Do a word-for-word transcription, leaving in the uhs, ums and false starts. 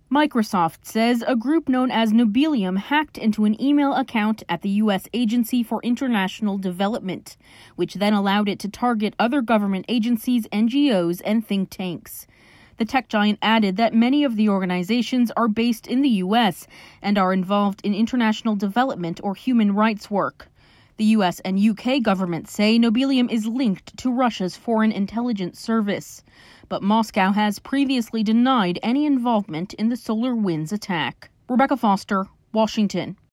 Microsoft says a group known as Nobelium hacked into an email account at the U S Agency for International Development, which then allowed it to target other government agencies, N G Os, and think tanks. The tech giant added that many of the organizations are based in the U S and are involved in international development or human rights work. The U S and U K governments say Nobelium is linked to Russia's Foreign Intelligence Service, but Moscow has previously denied any involvement in the SolarWinds attack. Rebecca Foster, Washington.